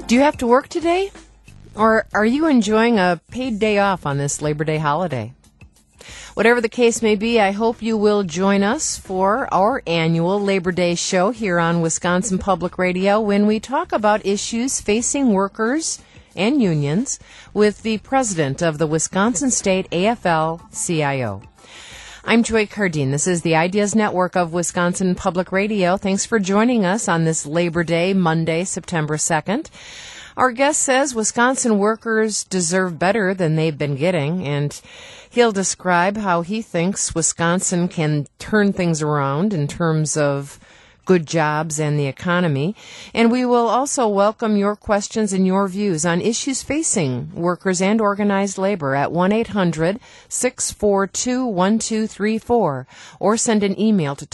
Do you have to work today? Or are you enjoying a paid day off on this Labor Day holiday? Whatever the case may be, I hope you will join us for our annual Labor Day show here on Wisconsin Public Radio when we talk about issues facing workers and unions with the president of the Wisconsin State AFL-CIO. I'm Joy Cardine. This is the Ideas Network of Wisconsin Public Radio. Thanks for joining us on this Labor Day, Monday, September 2nd. Our guest says Wisconsin workers deserve better than they've been getting, and he'll describe how he thinks Wisconsin can turn things around in terms of good jobs and the economy. And we will also welcome your questions and your views on issues facing workers and organized labor at 1-800-642-1234 or send an email to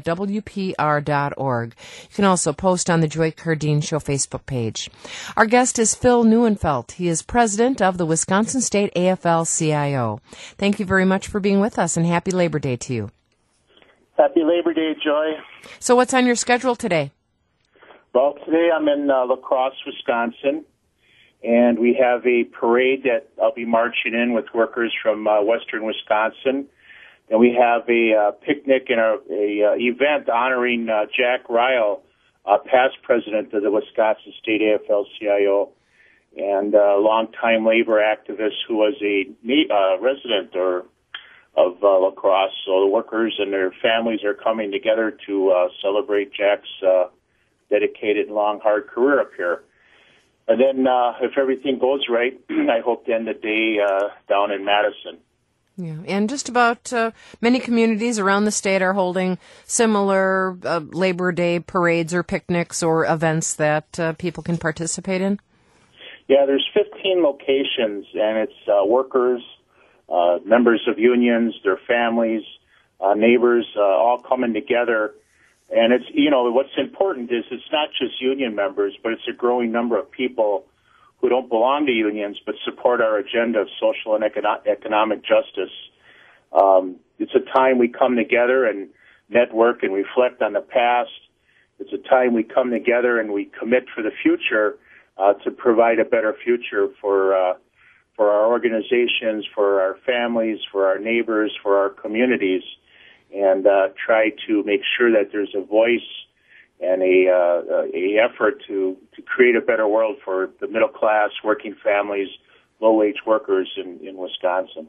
talk@wpr.org. You can also post on the Joy Cardine Show Facebook page. Our guest is Phil Neuenfeld. He is president of the Wisconsin State AFL-CIO. Thank you very much for being with us, and happy Labor Day to you. Happy Labor Day, Joy. So what's on your schedule today? Well, today I'm in La Crosse, Wisconsin, and we have a parade that I'll be marching in with workers from western Wisconsin. And we have a picnic and a event honoring Jack Ryle, past president of the Wisconsin State AFL-CIO, and a longtime labor activist who was a resident of La Crosse. So the workers and their families are coming together to celebrate Jack's dedicated, long, hard career up here. And then if everything goes right, I hope to end the day down in Madison. Yeah, and just about many communities around the state are holding similar Labor Day parades or picnics or events that people can participate in? Yeah, there's 15 locations, and it's workers, members of unions, their families, neighbors, all coming together. And it's, what's important is it's not just union members, but it's a growing number of people who don't belong to unions but support our agenda of social and economic justice. It's a time we come together and network and reflect on the past. It's a time we come together and we commit for the future to provide a better future for our organizations, for our families, for our neighbors, for our communities, and try to make sure that there's a voice and a effort to create a better world for the middle class, working families, low-wage workers in Wisconsin.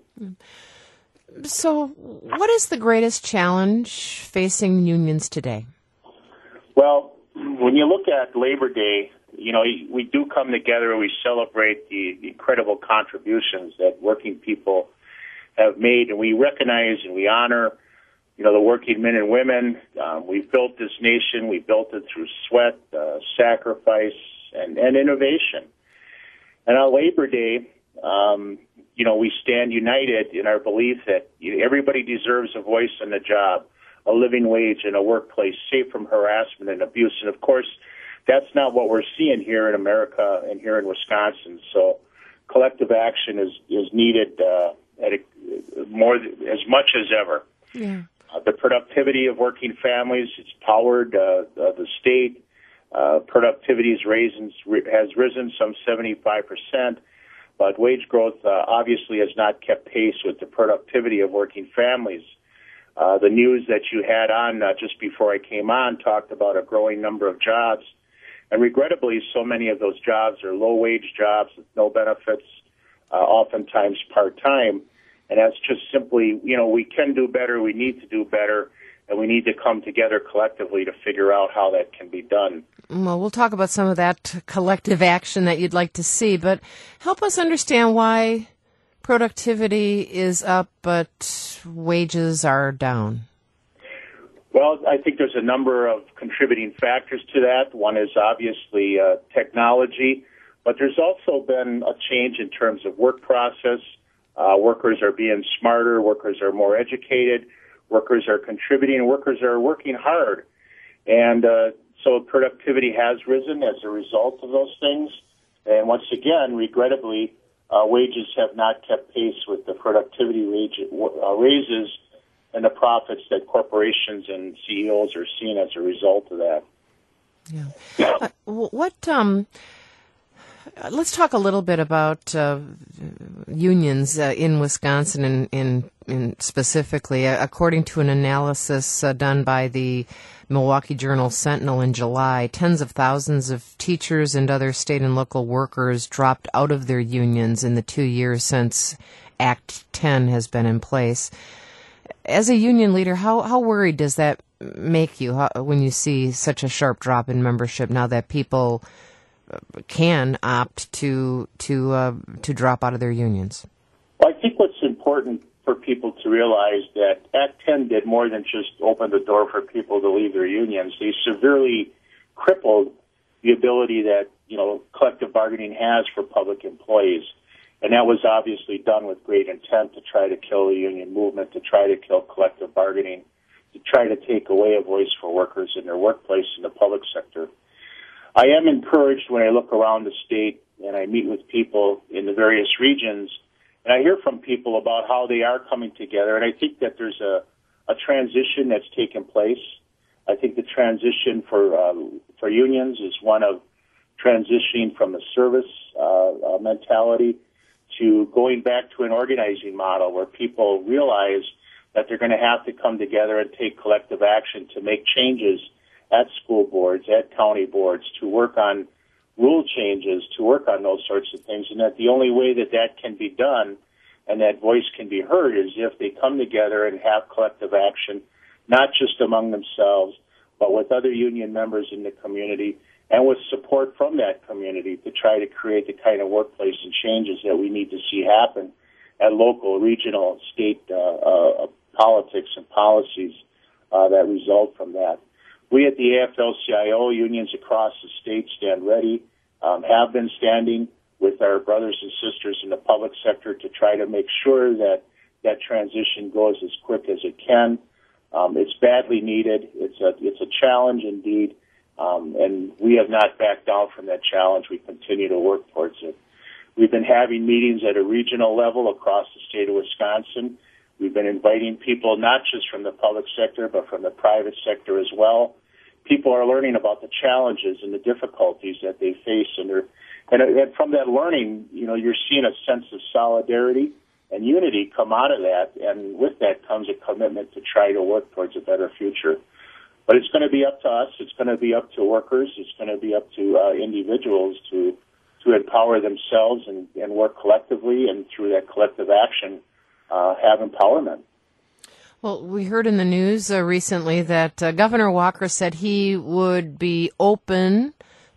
So what is the greatest challenge facing unions today? Well, when you look at Labor Day, we do come together and we celebrate the incredible contributions that working people have made, and we recognize and we honor, the working men and women. We've built this nation. We built it through sweat, sacrifice, and innovation. And on Labor Day, we stand united in our belief that everybody deserves a voice on the job, a living wage, and a workplace safe from harassment and abuse. And, of course, that's not what we're seeing here in America and here in Wisconsin. So collective action is needed as much as ever. Yeah. The productivity of working families, it's powered the state. Productivity has risen some 75%, but wage growth obviously has not kept pace with the productivity of working families. The news that you had on just before I came on talked about a growing number of jobs. And regrettably, so many of those jobs are low-wage jobs with no benefits, oftentimes part-time. And that's just simply, we can do better, we need to do better, and we need to come together collectively to figure out how that can be done. Well, we'll talk about some of that collective action that you'd like to see, but help us understand why productivity is up but wages are down. Well, I think there's a number of contributing factors to that. One is obviously technology, but there's also been a change in terms of work process. Workers are being smarter, workers are more educated, workers are contributing, workers are working hard. And so productivity has risen as a result of those things. And once again, regrettably, wages have not kept pace with the productivity raises and the profits that corporations and CEOs are seeing as a result of that. Yeah. Let's talk a little bit about unions in Wisconsin in specifically. According to an analysis done by the Milwaukee Journal Sentinel in July, tens of thousands of teachers and other state and local workers dropped out of their unions in the 2 years since Act 10 has been in place. As a union leader, how worried does that make you when you see such a sharp drop in membership now that people can opt to drop out of their unions? Well, I think what's important for people to realize that Act 10 did more than just open the door for people to leave their unions. They severely crippled the ability that, collective bargaining has for public employees. And that was obviously done with great intent to try to kill the union movement, to try to kill collective bargaining, to try to take away a voice for workers in their workplace in the public sector. I am encouraged when I look around the state and I meet with people in the various regions, and I hear from people about how they are coming together, and I think that there's a transition that's taken place. I think the transition for unions is one of transitioning from a service mentality to going back to an organizing model where people realize that they're going to have to come together and take collective action to make changes at school boards, at county boards, to work on rule changes, to work on those sorts of things, and that the only way that that can be done and that voice can be heard is if they come together and have collective action, not just among themselves, but with other union members in the community and with support from that community to try to create the kind of workplace and changes that we need to see happen at local, regional, state politics and policies that result from that. We at the AFL-CIO, unions across the state, stand ready, have been standing with our brothers and sisters in the public sector to try to make sure that that transition goes as quick as it can. It's badly needed. It's a challenge indeed, and we have not backed down from that challenge. We continue to work towards it. We've been having meetings at a regional level across the state of Wisconsin. We've been inviting people not just from the public sector, but from the private sector as well. People are learning about the challenges and the difficulties that they face, and from that learning, you're seeing a sense of solidarity and unity come out of that, and with that comes a commitment to try to work towards a better future. But it's going to be up to us. It's going to be up to workers. It's going to be up to individuals to empower themselves and work collectively, and through that collective action, have empowerment. Well, we heard in the news recently that Governor Walker said he would be open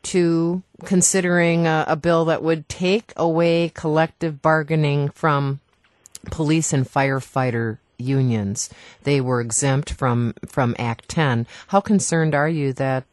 to considering a bill that would take away collective bargaining from police and firefighter unions. They were exempt from Act 10. How concerned are you that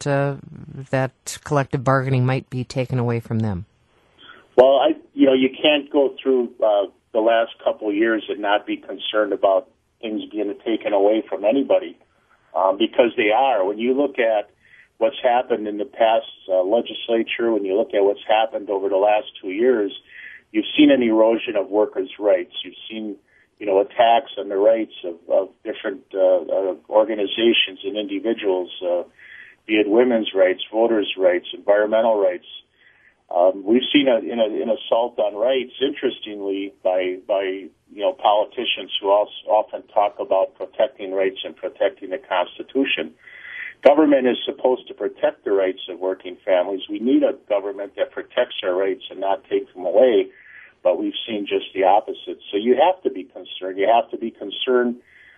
that collective bargaining might be taken away from them? Well, you can't go through the last couple of years and not be concerned about things being taken away from anybody, because they are. When you look at what's happened in the past legislature, when you look at what's happened over the last 2 years, you've seen an erosion of workers' rights. You've seen, attacks on the rights of different organizations and individuals, be it women's rights, voters' rights, environmental rights. We've seen an assault on rights, interestingly, by politicians who also often talk about protecting rights and protecting the Constitution. Government is supposed to protect the rights of working families. We need a government that protects our rights and not takes them away, but we've seen just the opposite. So you have to be concerned. You have to be concerned,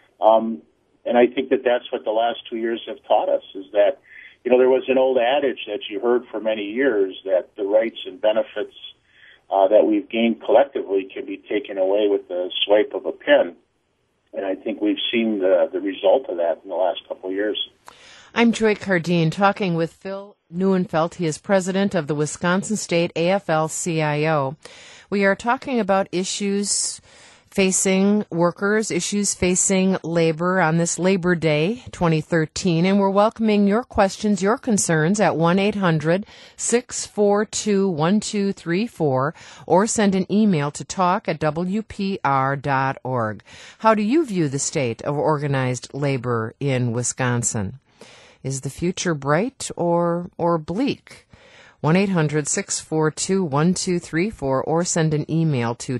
and I think that that's what the last 2 years have taught us, is that there was an old adage that you heard for many years that the rights and benefits that we've gained collectively can be taken away with the swipe of a pen. And I think we've seen the result of that in the last couple of years. I'm Joy Cardine, talking with Phil Neuenfeld. He is president of the Wisconsin State AFL-CIO. We are talking about issues facing workers, issues facing labor on this Labor Day 2013, and we're welcoming your questions, your concerns at 1-800-642-1234, or send an email to talk@wpr.org. How do you view the state of organized labor in Wisconsin? Is the future bright or bleak? 1-800-642-1234, or send an email to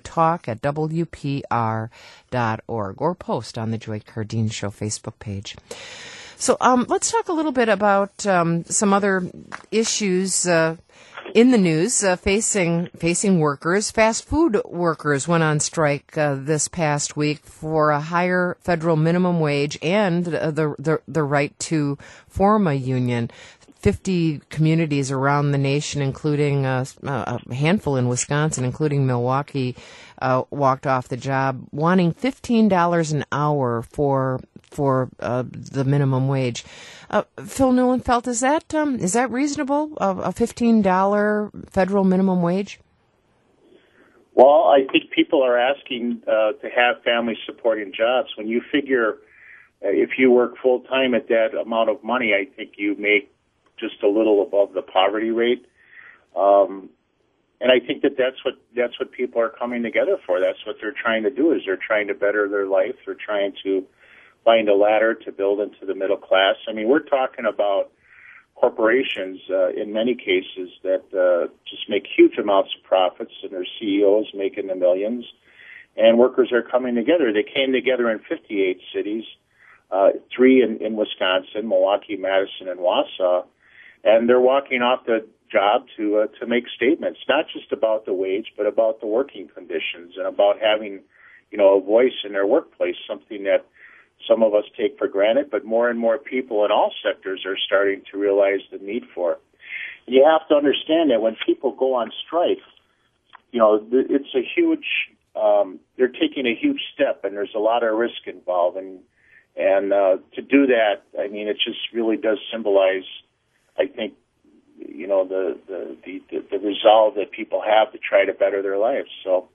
talk@wpr.org, or post on the Joy Cardeen Show Facebook page. So let's talk a little bit about some other issues in the news facing workers. Fast food workers went on strike this past week for a higher federal minimum wage and the right to form a union. 50 communities around the nation, including a handful in Wisconsin, including Milwaukee, walked off the job, wanting $15 an hour for the minimum wage. Phil Neuenfeld, is that reasonable? A $15 federal minimum wage? Well, I think people are asking to have family supporting jobs. When you figure if you work full time at that amount of money, I think you make just a little above the poverty rate. And I think that's what people are coming together for. That's what they're trying to do, is they're trying to better their life. They're trying to find a ladder to build into the middle class. I mean, we're talking about corporations in many cases that just make huge amounts of profits, and their CEOs making the millions. And workers are coming together. They came together in 58 cities, 3 in Wisconsin, Milwaukee, Madison, and Wausau. And they're walking off the job to make statements, not just about the wage, but about the working conditions and about having, a voice in their workplace, something that some of us take for granted, but more and more people in all sectors are starting to realize the need for it. You have to understand that when people go on strike, it's a huge, they're taking a huge step, and there's a lot of risk involved. And to do that, I mean, it just really does symbolize, I think, the resolve that people have to try to better their lives. So,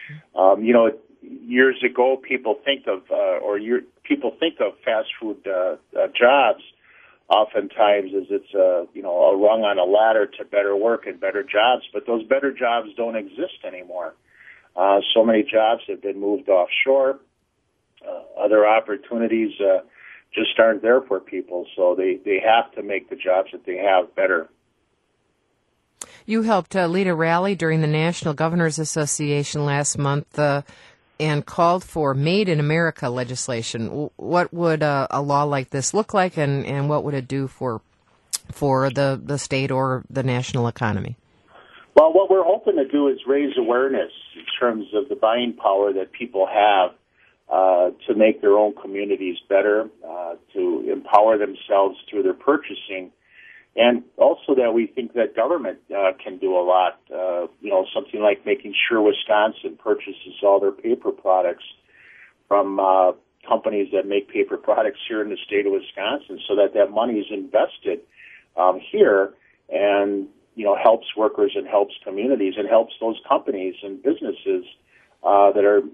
years ago, people think of fast food jobs oftentimes as it's a rung on a ladder to better work and better jobs, but those better jobs don't exist anymore. So many jobs have been moved offshore. Other opportunities just aren't there for people, so they have to make the jobs that they have better. You helped lead a rally during the National Governors Association last month and called for Made in America legislation. What would a law like this look like, and what would it do for the state or the national economy? Well, what we're hoping to do is raise awareness in terms of the buying power that people have to make their own communities better, to empower themselves through their purchasing, and also that we think that government can do a lot. Something like making sure Wisconsin purchases all their paper products from companies that make paper products here in the state of Wisconsin, so that money is invested here and helps workers and helps communities and helps those companies and businesses that are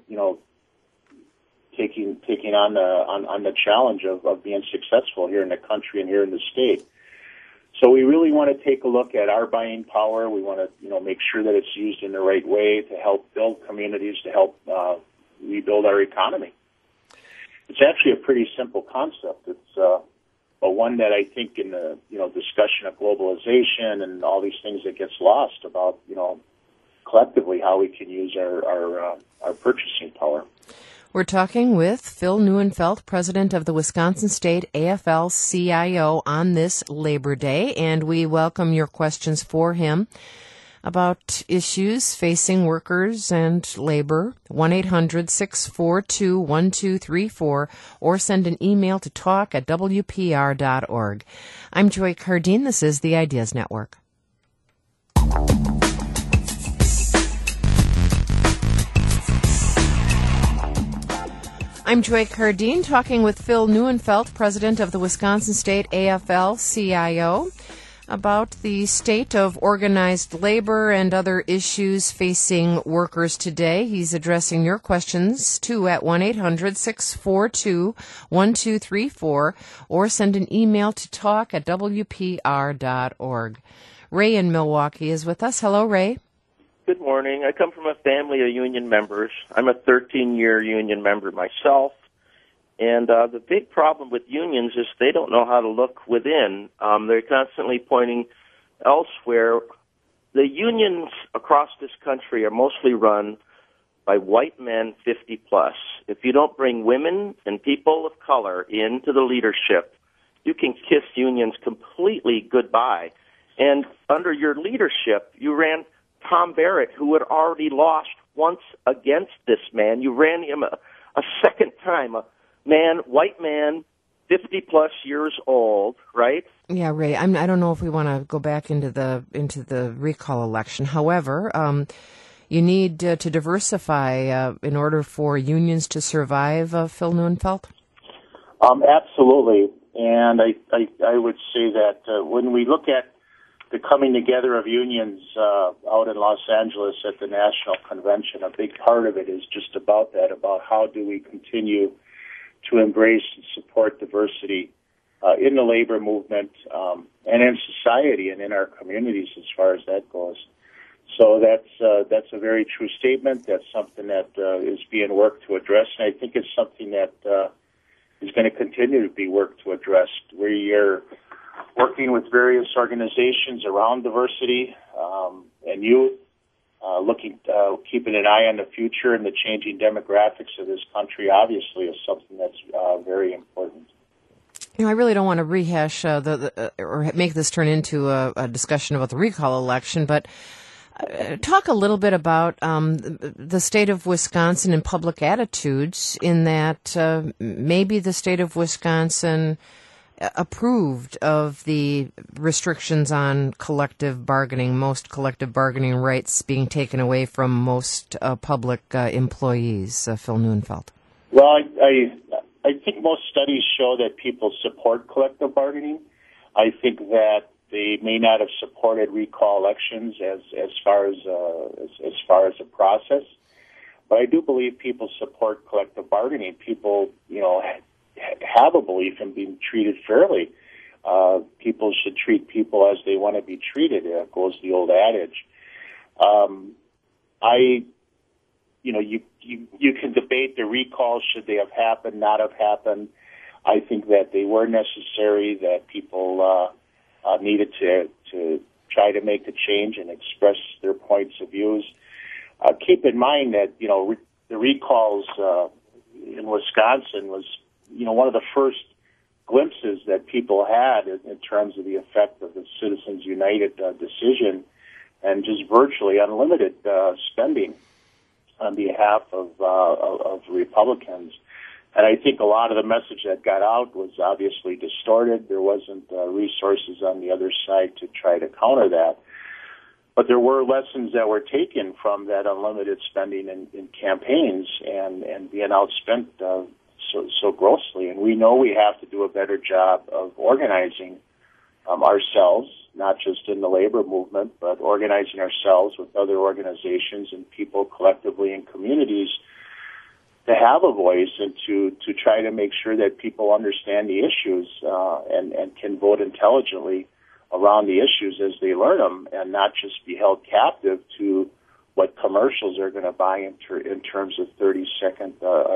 taking on the challenge of being successful here in the country and here in the state. So we really want to take a look at our buying power. We want to make sure that it's used in the right way to help build communities, to help rebuild our economy. It's actually a pretty simple concept. It's but one that I think in the discussion of globalization and all these things that gets lost about collectively how we can use our purchasing power. We're talking with Phil Neuenfeld, president of the Wisconsin State AFL-CIO, on this Labor Day, and we welcome your questions for him about issues facing workers and labor. 1-800-642-1234, or send an email to talk@wpr.org. I'm Joy Cardeen. This is the Ideas Network. I'm Joy Cardeen, talking with Phil Neuenfeld, president of the Wisconsin State AFL-CIO, about the state of organized labor and other issues facing workers today. He's addressing your questions, too, at 1-800-642-1234, or send an email to talk@wpr.org. Ray in Milwaukee is with us. Hello, Ray. Good morning. I come from a family of union members. I'm a 13-year union member myself. And the big problem with unions is they don't know how to look within. They're constantly pointing elsewhere the unions across this country are mostly run by white men 50 plus. If you don't bring women and people of color into the leadership, you can kiss unions completely goodbye. And under your leadership, you ran Tom Barrett, who had already lost once against this man. You ran him a second time, a man, white man, 50 plus years old, right? Yeah, Ray. I don't know if we want to go back into the recall election. However, you need to diversify in order for unions to survive. Phil Neuenfeld? Absolutely, and I would say that when we look at the coming together of unions out in Los Angeles at the National Convention, a big part of it is just about that, about how do we continue to embrace and support diversity in the labor movement and in society and in our communities as far as that goes. So that's a very true statement. That's something that is being worked to address, and I think it's something that is going to continue to be worked to address. We are working with various organizations around diversity and youth, keeping an eye on the future and the changing demographics of this country, obviously, is something that's very important. You know, I really don't want to rehash or make this turn into a discussion about the recall election, but talk a little bit about the state of Wisconsin and public attitudes in that maybe the state of Wisconsin approved of the restrictions on collective bargaining, most collective bargaining rights being taken away from most public employees. Phil Neuenfeld. Well, I think most studies show that people support collective bargaining. I think that they may not have supported recall elections as far as a process, but I do believe people support collective bargaining. People, have a belief in being treated fairly. People should treat people as they want to be treated. Goes the old adage. You can debate the recalls, should they have happened, not have happened. I think that they were necessary, that people needed to try to make the change and express their points of views. Keep in mind that, the recalls in Wisconsin was, one of the first glimpses that people had in terms of the effect of the Citizens United decision and just virtually unlimited spending on behalf of Republicans. And I think a lot of the message that got out was obviously distorted. There wasn't resources on the other side to try to counter that. But there were lessons that were taken from that unlimited spending in campaigns and being outspent so grossly. And we know we have to do a better job of organizing ourselves, not just in the labor movement, but organizing ourselves with other organizations and people collectively in communities to have a voice and to try to make sure that people understand the issues and can vote intelligently around the issues as they learn them, and not just be held captive to what commercials are going to buy in terms of 30-second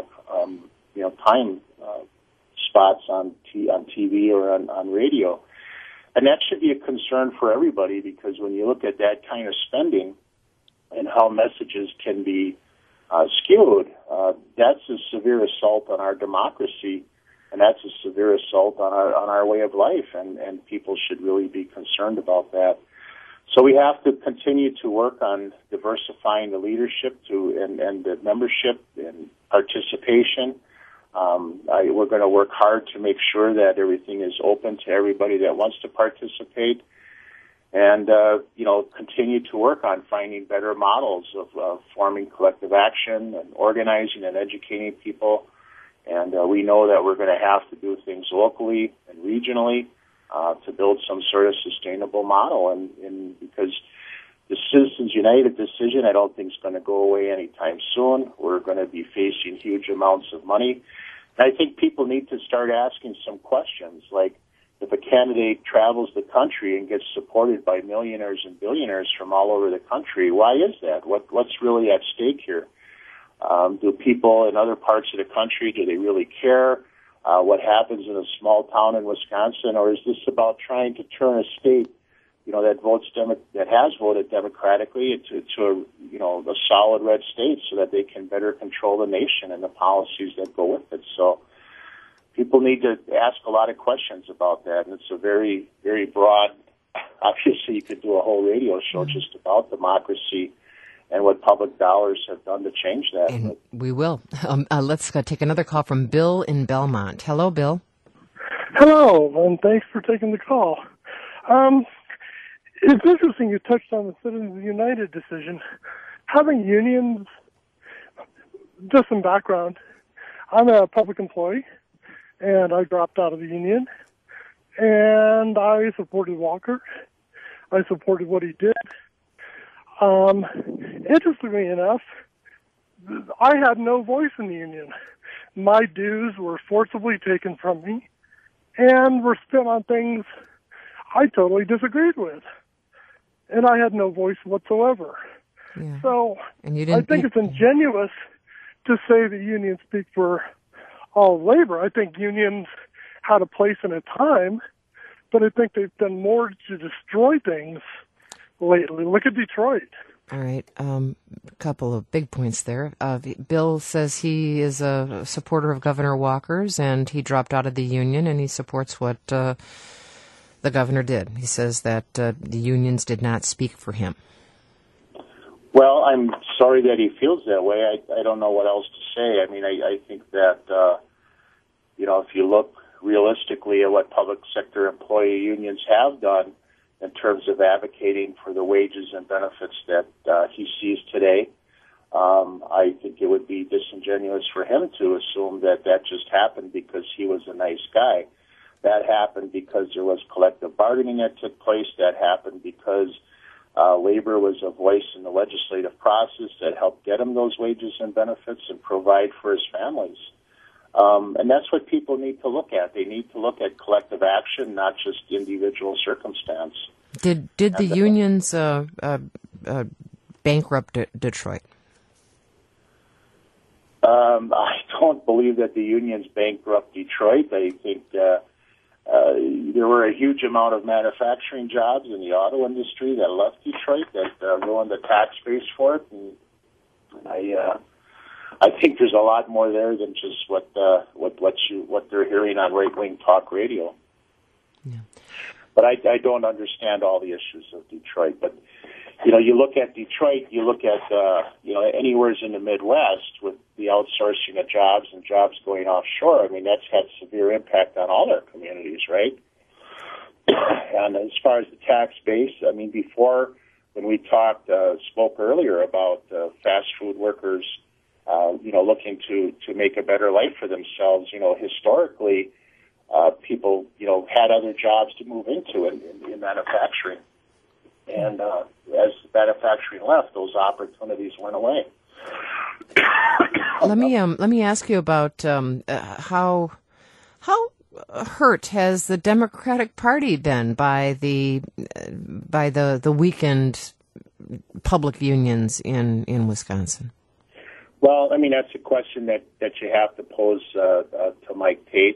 time spots on TV or on radio. And that should be a concern for everybody, because when you look at that kind of spending and how messages can be skewed, that's a severe assault on our democracy, and that's a severe assault on our way of life, and people should really be concerned about that. So we have to continue to work on diversifying the leadership and the membership and participation. We're going to work hard to make sure that everything is open to everybody that wants to participate, and continue to work on finding better models of forming collective action and organizing and educating people. And we know that we're going to have to do things locally and regionally to build some sort of sustainable model, and because the Citizens United decision, I don't think is going to go away anytime soon. We're going to be facing huge amounts of money. And I think people need to start asking some questions, like if a candidate travels the country and gets supported by millionaires and billionaires from all over the country, why is that? What's really at stake here? Do people in other parts of the country, do they really care what happens in a small town in Wisconsin, or is this about trying to turn a state that has voted democratically to a solid red state, so that they can better control the nation and the policies that go with it. So people need to ask a lot of questions about that, and it's a very, very broad. Obviously, you could do a whole radio show just about democracy and what public dollars have done to change that. And we will. Let's take another call from Bill in Belmont. Hello, Bill. Hello, and thanks for taking the call. It's interesting you touched on the Citizens United decision. Having unions, just some background, I'm a public employee, and I dropped out of the union, and I supported Walker. I supported what he did. Interestingly enough, I had no voice in the union. My dues were forcibly taken from me and were spent on things I totally disagreed with. And I had no voice whatsoever. Yeah. So and you I think it's ingenuous to say the unions speak for all labor. I think unions had a place and a time, but I think they've done more to destroy things lately. Look at Detroit. All right. A couple of big points there. Bill says he is a supporter of Governor Walker's, and he dropped out of the union, and he supports what the governor did. He says that the unions did not speak for him. Well, I'm sorry that he feels that way. I don't know what else to say. I mean, I think that, if you look realistically at what public sector employee unions have done in terms of advocating for the wages and benefits that he sees today, I think it would be disingenuous for him to assume that just happened because he was a nice guy. That happened because there was collective bargaining that took place. That happened because labor was a voice in the legislative process that helped get him those wages and benefits and provide for his families. And that's what people need to look at. They need to look at collective action, not just individual circumstance. Did the unions bankrupt Detroit? I don't believe that the unions bankrupt Detroit. I think there were a huge amount of manufacturing jobs in the auto industry that left Detroit that ruined the tax base for it. And I think there's a lot more there than just what they're hearing on right-wing talk radio. Yeah. But I don't understand all the issues of Detroit. But you look at Detroit, you look at anywhere in the Midwest with the outsourcing of jobs and jobs going offshore. I mean, that's had severe impact on all our communities, right? And as far as the tax base, I mean, before when we spoke earlier about fast food workers, looking to make a better life for themselves, historically, people, had other jobs to move into in manufacturing. And as manufacturing left, those opportunities went away. Let me ask you about how hurt has the Democratic Party been by the weakened public unions in Wisconsin? Well, I mean, that's a question that you have to pose to Mike Tate.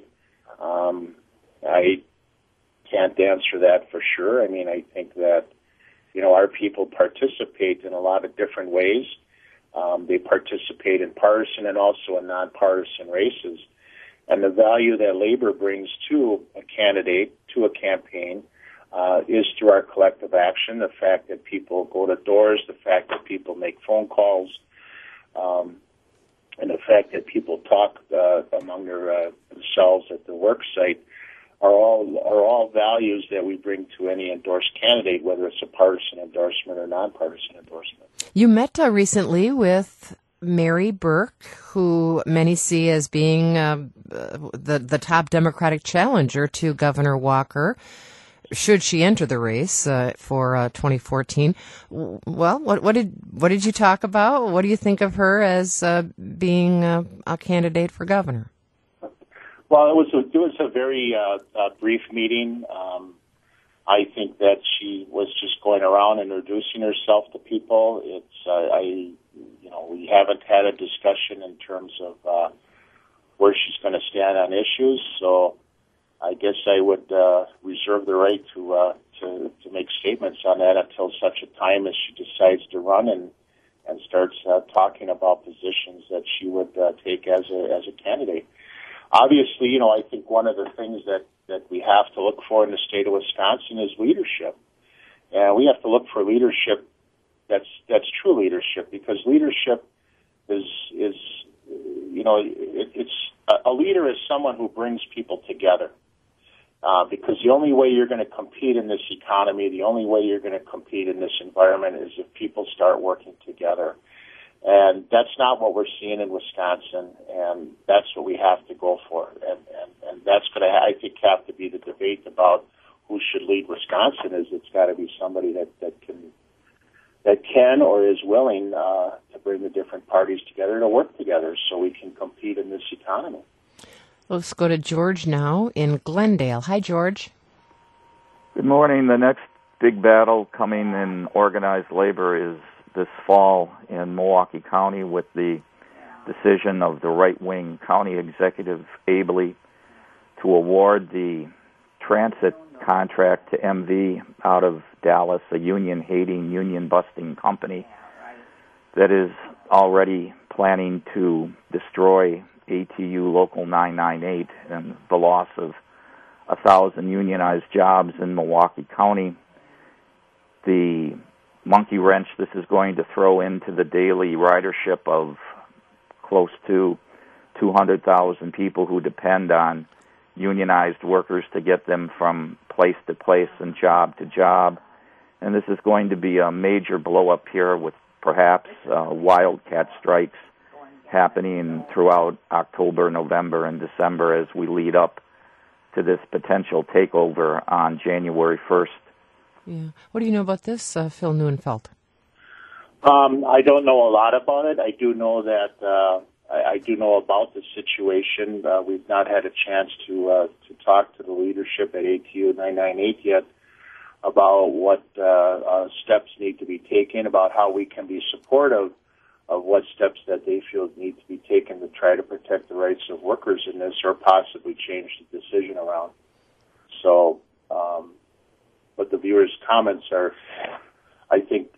I can't answer that for sure. I mean, I think that, our people participate in a lot of different ways. They participate in partisan and also in nonpartisan races. And the value that labor brings to a candidate, to a campaign, is through our collective action, the fact that people go to doors, the fact that people make phone calls, and the fact that people talk among themselves at the work site are all values that we bring to any endorsed candidate, whether it's a partisan endorsement or nonpartisan endorsement. You met recently with Mary Burke, who many see as being the top Democratic challenger to Governor Walker, should she enter the race for 2014. Well, what did you talk about? What do you think of her as being a candidate for governor? Well, it was a very brief meeting. I think that she was just going around introducing herself to people. We haven't had a discussion in terms of where she's going to stand on issues. So I guess I would reserve the right to to make statements on that until such a time as she decides to run and starts talking about positions that she would take as a candidate. Obviously, I think one of the things that we have to look for in the state of Wisconsin is leadership. And we have to look for leadership that's true leadership, because leadership is it's a leader is someone who brings people together. Because the only way you're going to compete in this economy, the only way you're going to compete in this environment is if people start working together. And that's not what we're seeing in Wisconsin, and that's what we have to go for. And that's going to, I think, have to be the debate about who should lead Wisconsin. Is it's got to be somebody that can or is willing to bring the different parties together to work together so we can compete in this economy. Let's go to George now in Glendale. Hi, George. Good morning. The next big battle coming in organized labor is this fall in Milwaukee County with the decision of the right-wing county executive Abley to award the transit contract to MV out of Dallas, a union-hating, union-busting company that is already planning to destroy ATU Local 998 and the loss of 1,000 unionized jobs in Milwaukee County. The monkey wrench this is going to throw into the daily ridership of close to 200,000 people who depend on unionized workers to get them from place to place and job to job. And this is going to be a major blow-up here with perhaps wildcat strikes happening throughout October, November, and December as we lead up to this potential takeover on January 1st. Yeah. What do you know about this, Phil Neuenfeld? I don't know a lot about it. I do know that I do know about the situation. We've not had a chance to talk to the leadership at ATU 998 yet about what steps need to be taken, about how we can be supportive of what steps that they feel need to be taken to try to protect the rights of workers in this, or possibly change the decision around. So, but the viewers' comments are, I think,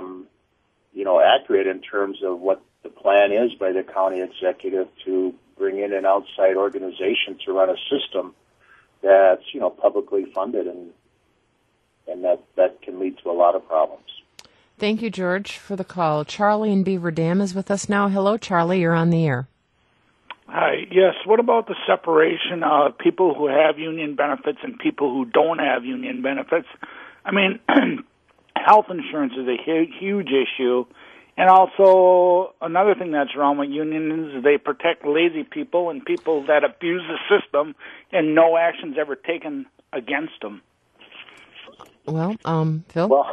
accurate in terms of what the plan is by the county executive to bring in an outside organization to run a system that's, publicly funded, and that can lead to a lot of problems. Thank you, George, for the call. Charlie in Beaver Dam is with us now. Hello, Charlie. You're on the air. Hi. Yes. What about the separation of people who have union benefits and people who don't have union benefits? I mean, health insurance is a huge issue. And also, another thing that's wrong with unions is they protect lazy people and people that abuse the system, and no action's ever taken against them. Well, Phil? Well,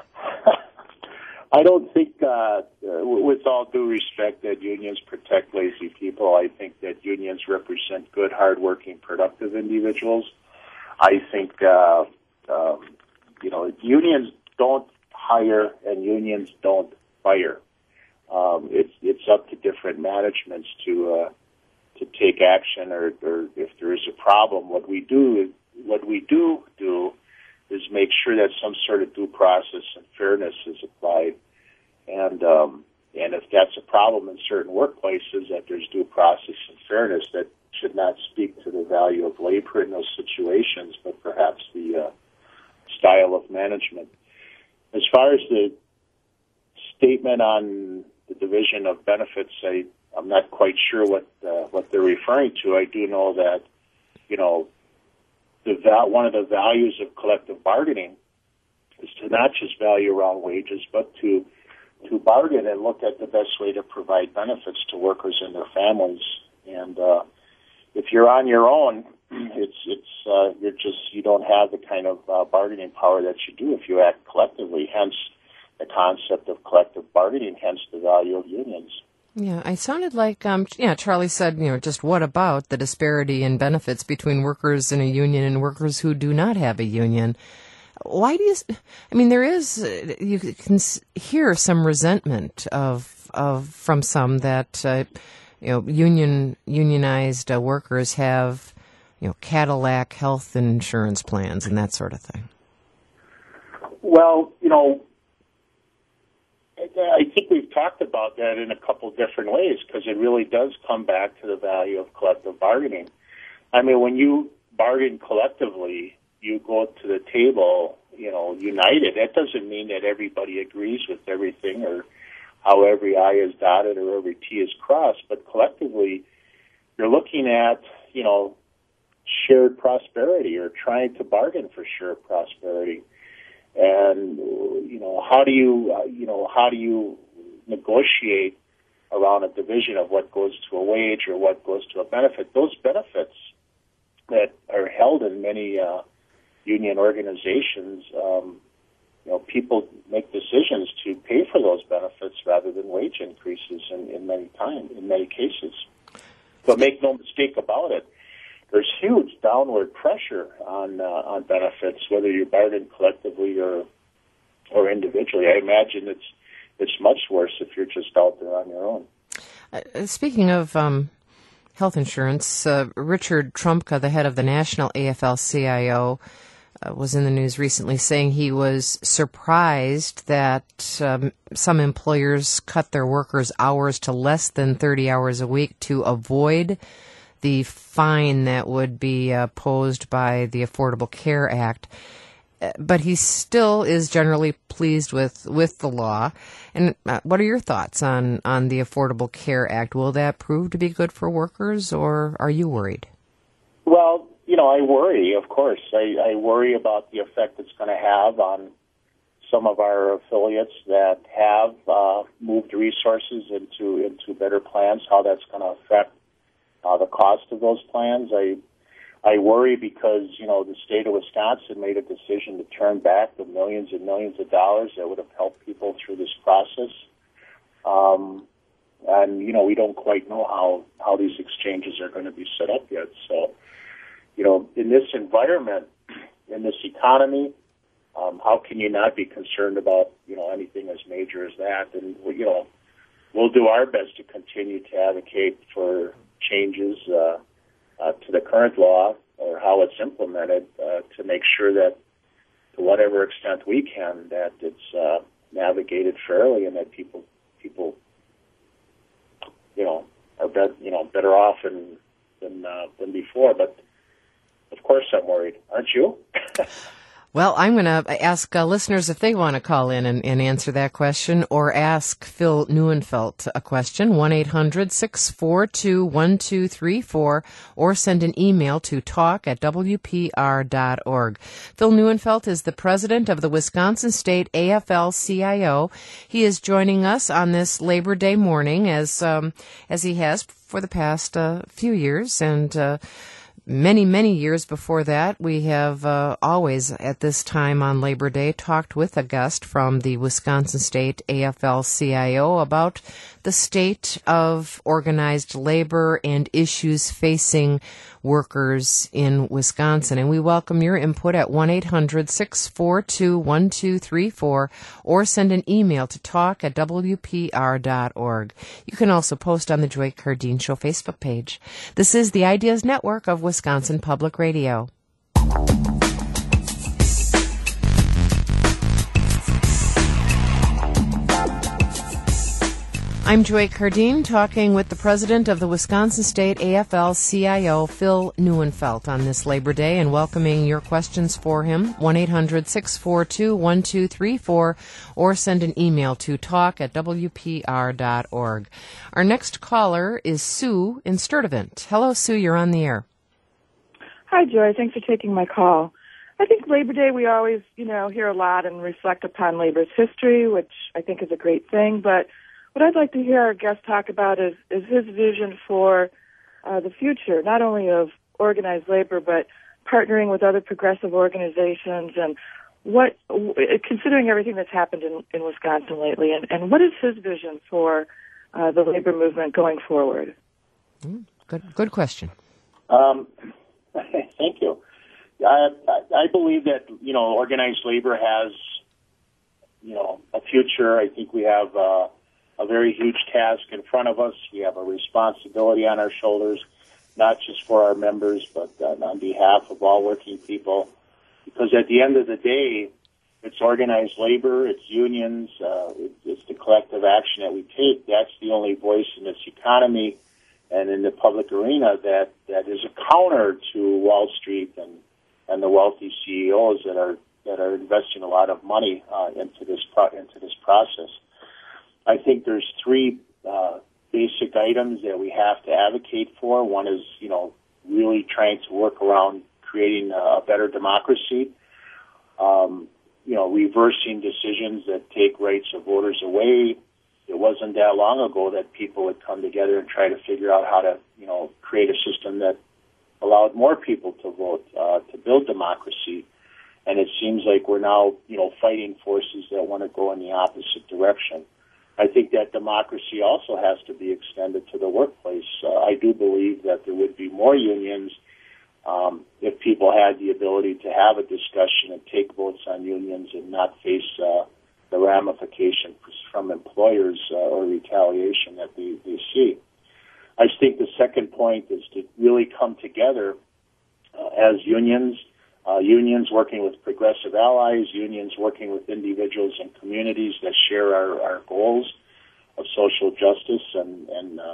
I don't think, with all due respect, that unions protect lazy people. I think that unions represent good, hardworking, productive individuals. I think, unions don't hire and unions don't fire. It's up to different managements to take action, or if there is a problem, what we do is make sure that some sort of due process and fairness is applied. And if that's a problem in certain workplaces, that there's due process and fairness, that should not speak to the value of labor in those situations, but perhaps the style of management. As far as the statement on the division of benefits, I'm not quite sure what they're referring to. I do know that, one of the values of collective bargaining is to not just value around wages, but to bargain and look at the best way to provide benefits to workers and their families. And if you're on your own, you don't have the kind of bargaining power that you do if you act collectively. Hence the concept of collective bargaining, hence the value of unions. Yeah, I sounded like, Charlie said, just what about the disparity in benefits between workers in a union and workers who do not have a union? Why do there is, you can hear some resentment from some that, unionized workers have, Cadillac health insurance plans and that sort of thing. Well, I think we've talked about that in a couple different ways because it really does come back to the value of collective bargaining. I mean, when you bargain collectively, you go to the table, united. That doesn't mean that everybody agrees with everything or how every I is dotted or every T is crossed, but collectively, you're looking at, shared prosperity or trying to bargain for shared prosperity. And, how do you negotiate around a division of what goes to a wage or what goes to a benefit? Those benefits that are held in many union organizations, people make decisions to pay for those benefits rather than wage increases in many cases. But make no mistake about it, there's huge downward pressure on benefits, whether you bargain collectively or individually. I imagine it's much worse if you're just out there on your own. Speaking of health insurance, Richard Trumka, the head of the National AFL-CIO, was in the news recently saying he was surprised that some employers cut their workers' hours to less than 30 hours a week to avoid the fine that would be posed by the Affordable Care Act. But he still is generally pleased with the law. And what are your thoughts on the Affordable Care Act? Will that prove to be good for workers, or are you worried? Well, I worry, of course. I worry about the effect it's going to have on some of our affiliates that have moved resources into better plans, how that's going to affect the cost of those plans. I worry because, the state of Wisconsin made a decision to turn back the millions and millions of dollars that would have helped people through this process. And, we don't quite know how these exchanges are going to be set up yet. So, in this environment, in this economy, how can you not be concerned about, anything as major as that? And, we'll do our best to continue to advocate for changes to the current law or how it's implemented to make sure that, to whatever extent we can, that it's navigated fairly and that people are better off than before. But of course, I'm worried. Aren't you? Well, I'm going to ask listeners if they want to call in and answer that question, or ask Phil Neuenfeld a question, 1-800-642-1234, or send an email to talk@wpr.org. Phil Neuenfeld is the president of the Wisconsin State AFL-CIO. He is joining us on this Labor Day morning, as he has for the past few years, and many, many years before that. We have always, at this time on Labor Day, talked with a guest from the Wisconsin State AFL-CIO about the state of organized labor and issues facing workers in Wisconsin. And we welcome your input at 1-800-642-1234, or send an email to talk@wpr.org. You can also post on the Joy Cardine Show Facebook page. This is the Ideas Network of Wisconsin Public Radio. I'm Joy Cardine, talking with the president of the Wisconsin State AFL-CIO, Phil Neuenfeld, on this Labor Day, and welcoming your questions for him, 1-800-642-1234, or send an email to talk@wpr.org. Our next caller is Sue in Sturtevant. Hello, Sue, you're on the air. Hi, Joy. Thanks for taking my call. I think Labor Day, we always, hear a lot and reflect upon labor's history, which I think is a great thing, but what I'd like to hear our guest talk about is his vision for the future, not only of organized labor, but partnering with other progressive organizations, and considering everything that's happened in Wisconsin lately, and what is his vision for the labor movement going forward? Good question. Thank you. I believe that, organized labor has, a future. I think we have a very huge task in front of us. We have a responsibility on our shoulders, not just for our members, but on behalf of all working people. Because at the end of the day, it's organized labor, it's unions, it's the collective action that we take. That's the only voice in this economy and in the public arena that is a counter to Wall Street and the wealthy CEOs that are investing a lot of money into this process. I think there's three basic items that we have to advocate for. One is, really trying to work around creating a better democracy. Reversing decisions that take rights of voters away. It wasn't that long ago that people would come together and try to figure out how to, create a system that allowed more people to vote, to build democracy. And it seems like we're now, fighting forces that want to go in the opposite direction. I think that democracy also has to be extended to the workplace. I do believe that there would be more unions if people had the ability to have a discussion and take votes on unions and not face the ramifications from employers or retaliation that they see. I think the second point is to really come together as unions, unions working with progressive allies, unions working with individuals and communities that share our goals of social justice and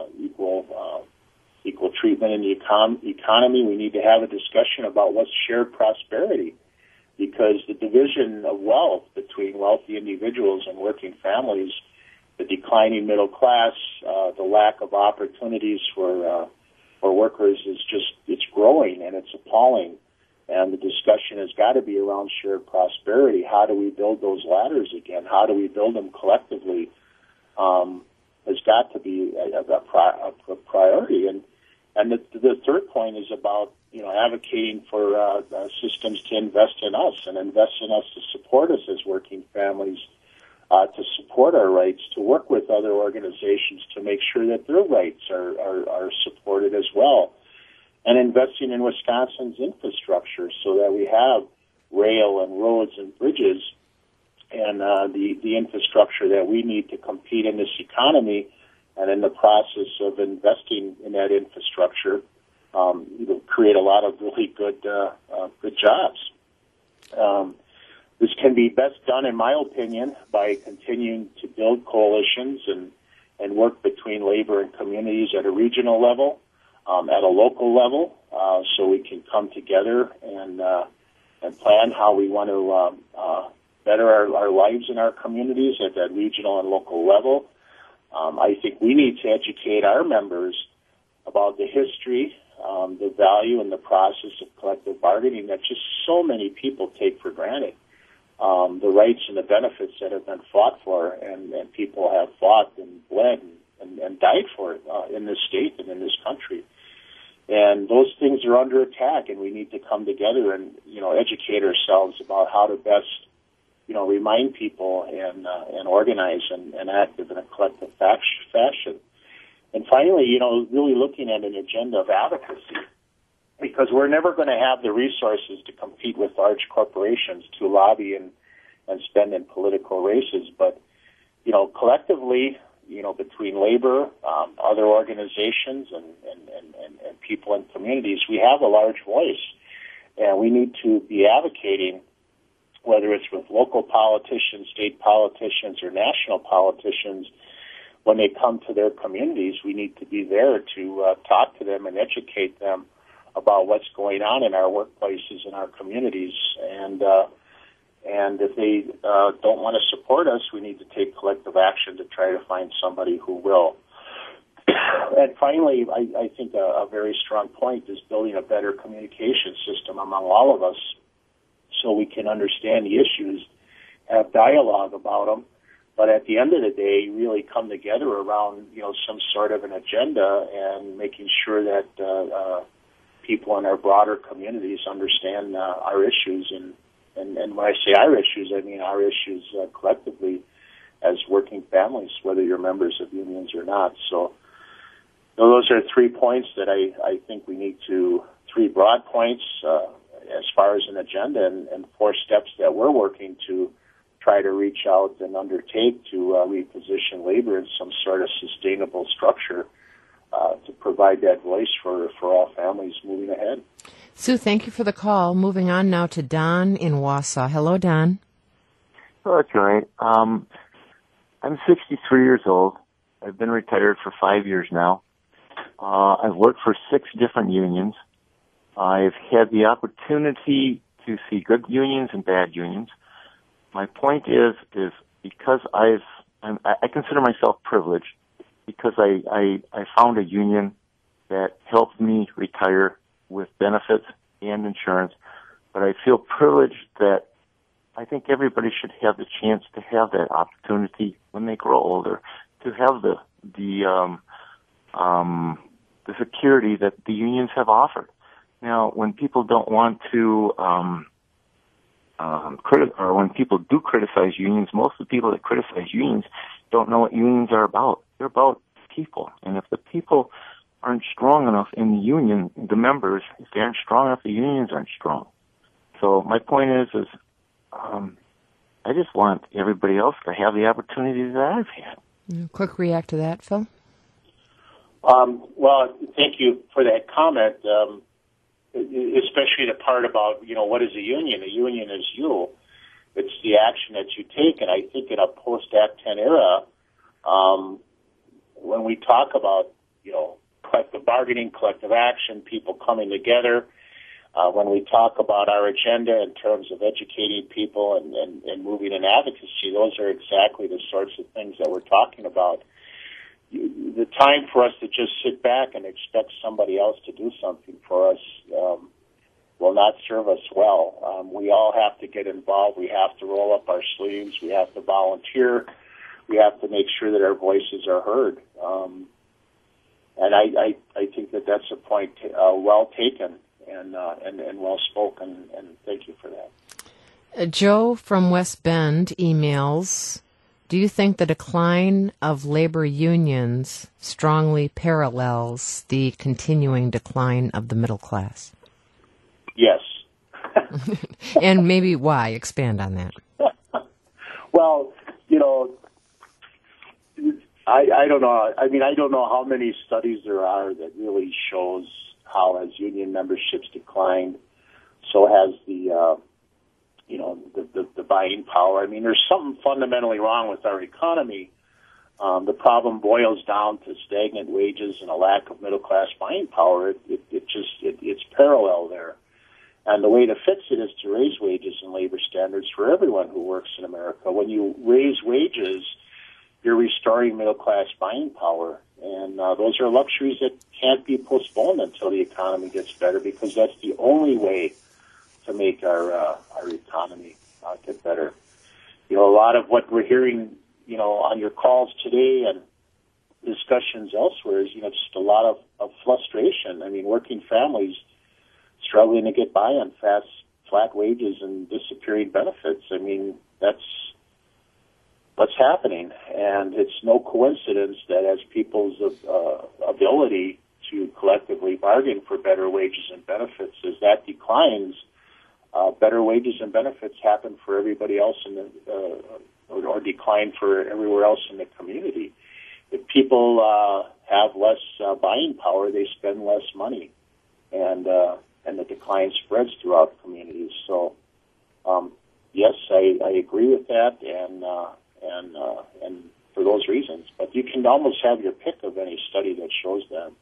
equal treatment in the economy. We need to have a discussion about what's shared prosperity, because the division of wealth between wealthy individuals and working families, the declining middle class, the lack of opportunities for workers it's growing and it's appalling. And the discussion has got to be around shared prosperity. How do we build those ladders again? How do we build them collectively? Has got to be a priority. And the third point is about advocating for systems to invest in us to support us as working families, to support our rights, to work with other organizations to make sure that their rights are supported as well, and investing in Wisconsin's infrastructure so that we have rail and roads and bridges and the infrastructure that we need to compete in this economy. And in the process of investing in that infrastructure, create a lot of really good jobs. This can be best done, in my opinion, by continuing to build coalitions and work between labor and communities at a regional level, at a local level, so we can come together and plan how we want to better our lives in our communities at that regional and local level. I think we need to educate our members about the history, the value, and the process of collective bargaining that just so many people take for granted. The rights and the benefits that have been fought for, and people have fought and bled and died for it in this state and in this country. And those things are under attack, and we need to come together and educate ourselves about how to best remind people and organize and act in a collective fashion. And finally, really looking at an agenda of advocacy, because we're never going to have the resources to compete with large corporations to lobby and spend in political races. But, collectively, between labor, other organizations, and people and communities, we have a large voice. And we need to be advocating, whether it's with local politicians, state politicians, or national politicians. When they come to their communities, we need to be there to talk to them and educate them about what's going on in our workplaces and our communities. And if they don't want to support us, we need to take collective action to try to find somebody who will. And finally, I think a very strong point is building a better communication system among all of us so we can understand the issues, have dialogue about them, but at the end of the day, really come together around, some sort of an agenda and making sure that people in our broader communities understand our issues. And when I say our issues, I mean our issues collectively as working families, whether you're members of unions or not. So those are 3 points that I think we need to, 3 broad points as far as an agenda, and 4 steps that we're working to try to reach out and undertake to reposition labor in some sort of sustainable structure to provide that voice for all families moving ahead. Sue, thank you for the call. Moving on now to Don in Wausau. Hello, Don. Oh, Joy. I'm 63 years old. I've been retired for 5 years now. I've worked for 6 different unions. I've had the opportunity to see good unions and bad unions. My point is because I consider myself privileged because I found a union that helped me retire with benefits and insurance. But I feel privileged that I think everybody should have the chance to have that opportunity when they grow older, to have the security that the unions have offered. Now, when people don't want to or when people do criticize unions, most of the people that criticize unions don't know what unions are about. They're about people, and if the people aren't strong enough in the union, the members, if they aren't strong enough, the unions aren't strong. So my point is I just want everybody else to have the opportunity that I've had. Quick react to that, Phil. Well, thank you for that comment, especially the part about, what is a union? A union is you. It's the action that you take, and I think in a post-Act 10 era, when we talk about, collective bargaining, collective action, people coming together, when we talk about our agenda in terms of educating people and moving in advocacy, those are exactly the sorts of things that we're talking about. The time for us to just sit back and expect somebody else to do something for us will not serve us well. We all have to get involved. We have to roll up our sleeves. We have to volunteer. We have to make sure that our voices are heard. And I think that that's a point well taken and well spoken, and thank you for that. Joe from West Bend emails, do you think the decline of labor unions strongly parallels the continuing decline of the middle class? Yes. And maybe why? Expand on that. Well, I don't know. I mean, I don't know how many studies there are that really shows how as union memberships declined, so has the buying power. I mean, there's something fundamentally wrong with our economy. The problem boils down to stagnant wages and a lack of middle-class buying power. It's parallel there. And the way to fix it is to raise wages and labor standards for everyone who works in America. When you raise wages, you're restoring middle-class buying power. And those are luxuries that can't be postponed until the economy gets better, because that's the only way to make our economy get better. A lot of what we're hearing, on your calls today and discussions elsewhere is, just a lot of frustration. I mean, working families struggling to get by on flat wages and disappearing benefits. I mean, that's what's happening, and it's no coincidence that as people's ability to collectively bargain for better wages and benefits, as that declines, better wages and benefits happen for everybody else or decline for everywhere else in the community. If people have less buying power, they spend less money, and the decline spreads throughout communities. So, yes, I agree with that, and for those reasons. But you can almost have your pick of any study that shows that.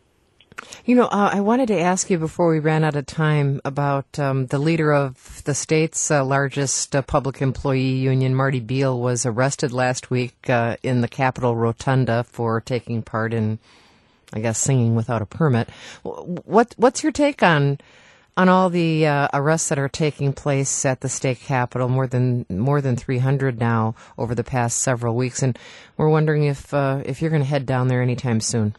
I wanted to ask you before we ran out of time about the leader of the state's largest public employee union, Marty Beal, was arrested last week in the Capitol Rotunda for taking part in, I guess, singing without a permit. What's your take on all the arrests that are taking place at the state capitol, more than 300 now over the past several weeks, and we're wondering if you're going to head down there anytime soon?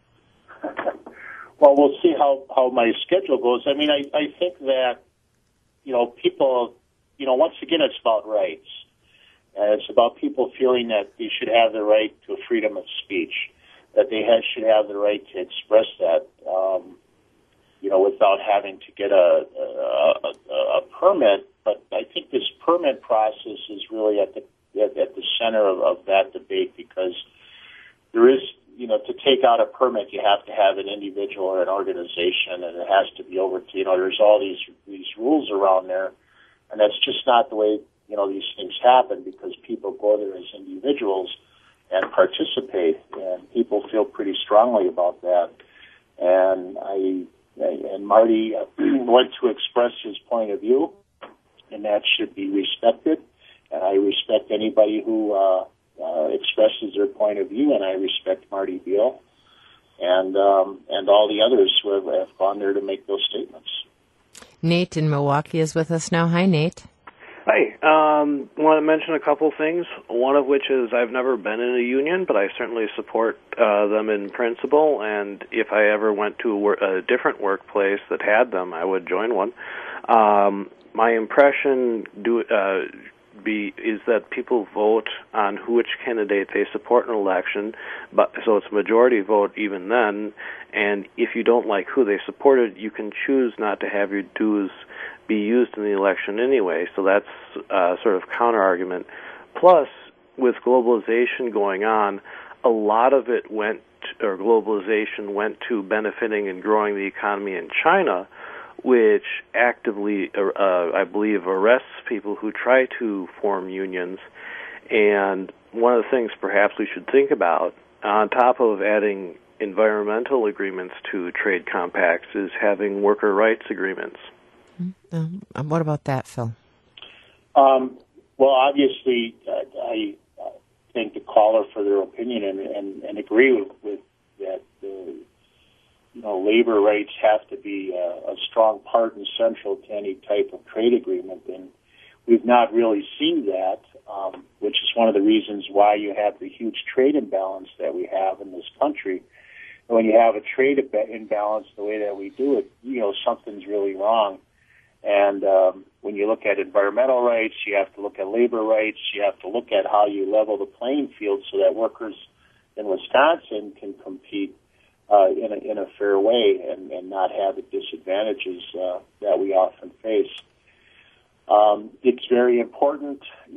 Well, we'll see how my schedule goes. I mean, I think that, people, once again, it's about rights. It's about people feeling that they should have the right to freedom of speech, that they should have the right to express that, without having to get a permit. But I think this permit process is really at the center of that debate, because there is, to take out a permit, you have to have an individual or an organization, and it has to be over to, there's all these rules around there, and that's just not the way, these things happen because people go there as individuals and participate, and people feel pretty strongly about that. And Marty went to express his point of view, and that should be respected. And I respect anybody who expresses their point of view, and I respect Marty Beal and all the others who have gone there to make those statements. Nate in Milwaukee is with us now. Hi, Nate. Hi. Want to mention a couple things, one of which is I've never been in a union, but I certainly support them in principle, and if I ever went to a different workplace that had them, I would join one. My impression is that people vote on which candidate they support in an election, so it's a majority vote even then, and if you don't like who they supported, you can choose not to have your dues be used in the election anyway, so that's sort of counter-argument. Plus, with globalization going on, a lot of it globalization went to benefiting and growing the economy in China, which actively, I believe, arrests people who try to form unions. And one of the things perhaps we should think about, on top of adding environmental agreements to trade compacts, is having worker rights agreements. What about that, Phil? Well, obviously, I thank the caller for their opinion and agree with that. Labor rights have to be a strong part and central to any type of trade agreement, and we've not really seen that, which is one of the reasons why you have the huge trade imbalance that we have in this country. And when you have a trade imbalance the way that we do it, something's really wrong. And when you look at environmental rights, you have to look at labor rights, you have to look at how you level the playing field so that workers in Wisconsin can compete in a fair way and not have the disadvantages that we often face. It's very important.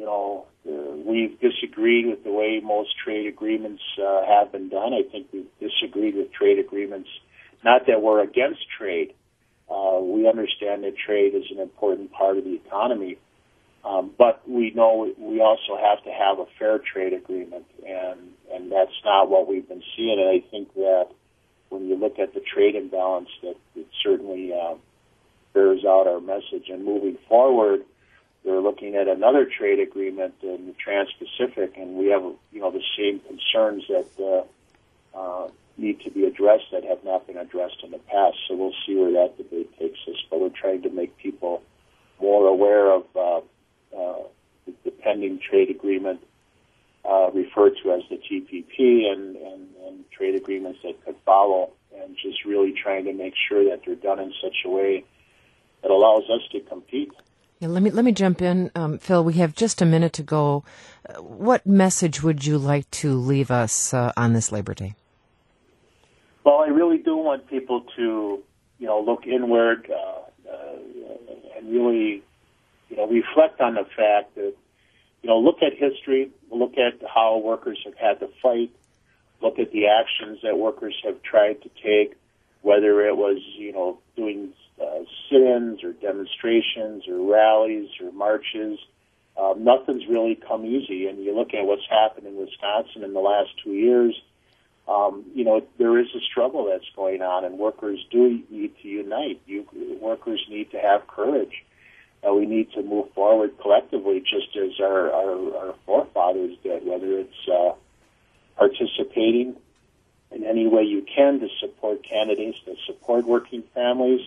We've disagreed with the way most trade agreements have been done. I think we've disagreed with trade agreements, not that we're against trade. We understand that trade is an important part of the economy, but we know we also have to have a fair trade agreement, and that's not what we've been seeing. And I think that when you look at the trade imbalance, that it certainly bears out our message. And moving forward, they're looking at another trade agreement in the Trans-Pacific, and we have the same concerns that need to be addressed that have not been addressed in the past. So we'll see where that debate takes us. But we're trying to make people more aware of the pending trade agreement referred to as the TPP and trade agreements that could follow, and just really trying to make sure that they're done in such a way that allows us to compete. Yeah, let me jump in, Phil. We have just a minute to go. What message would you like to leave us on this Labor Day? Well, I really do want people to, look inward and really, reflect on the fact that, look at history, look at how workers have had to fight, look at the actions that workers have tried to take, whether it was, doing sit-ins or demonstrations or rallies or marches. Nothing's really come easy. And you look at what's happened in Wisconsin in the last 2 years, there is a struggle that's going on, and workers do need to unite. Workers need to have courage. We need to move forward collectively, just as our forefathers did, whether it's participating in any way you can to support candidates that support working families,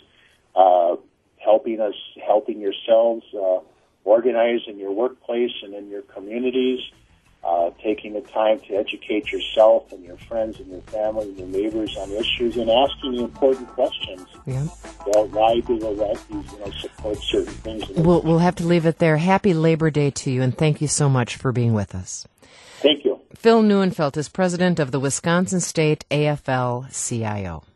helping yourselves organize in your workplace and in your communities, taking the time to educate yourself and your friends and your family and your neighbors on issues, and asking the important questions. Yeah. Well, why do the lefties, support certain things? We'll have to leave it there. Happy Labor Day to you, and thank you so much for being with us. Thank you. Phil Neuenfeld is president of the Wisconsin State AFL-CIO.